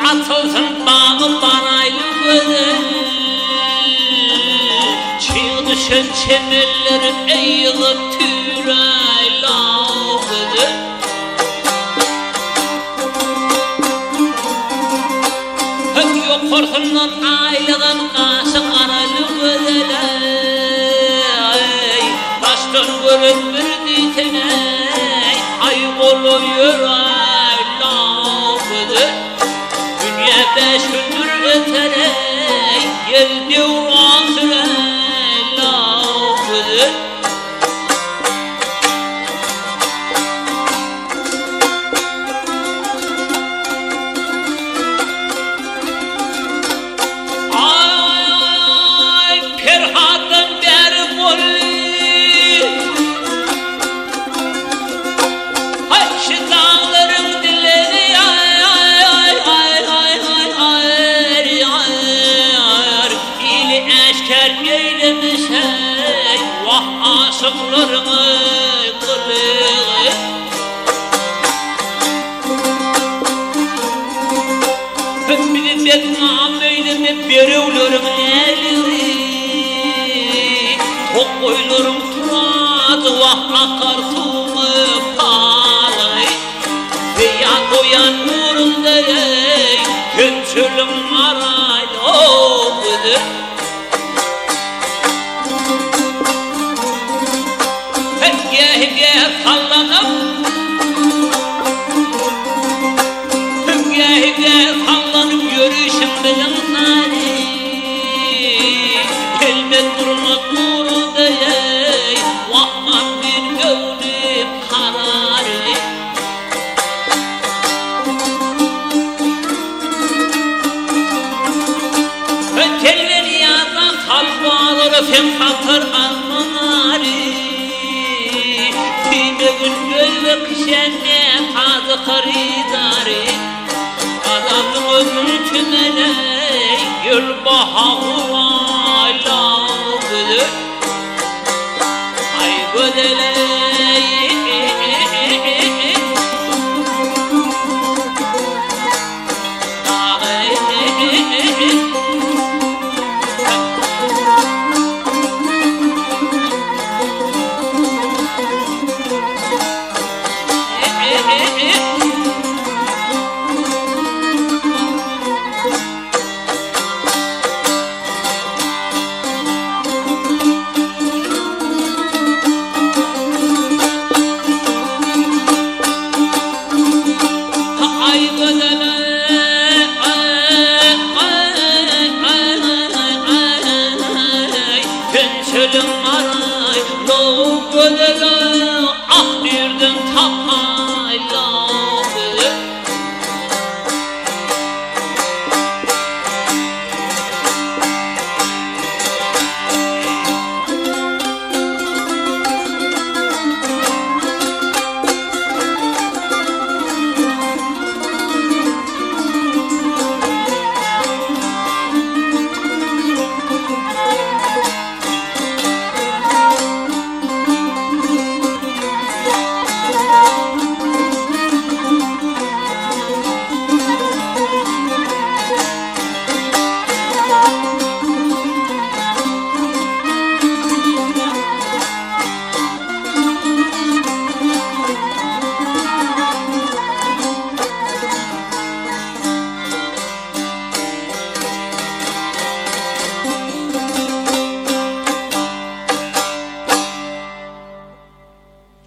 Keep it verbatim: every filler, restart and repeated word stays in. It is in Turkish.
atılsın bağı baraylı güzel. Çığ düşen çemellerim eğilip türeyla güzel. Hep yokursundan aylıdan kaşı karalı güzel. Taştan görür bir diteney ay oluyor ayla güzel. Dünya beş gündür öterey yel devran süreyla güzel. Aşıklarımı kılığı Hepini bekmam eyleme berevlerim eliği Tokoylarım turadı vah akar sumu palı Veya koyan nurunda ey Kümçülüm arayla oğudur Hüge sallanıp Hüge hüge sallanıp yürüyüşüm benim nari Elbet durmak duruldu ey Vahman bir gönlüm kararı Telleri yazan kalp ağları Fem satır almanari Gözle kişenle tadı karidarı Adamın ömrü tümeley Gül baha ulayla güdür Ay güdeley Çölüm aray, lo güzel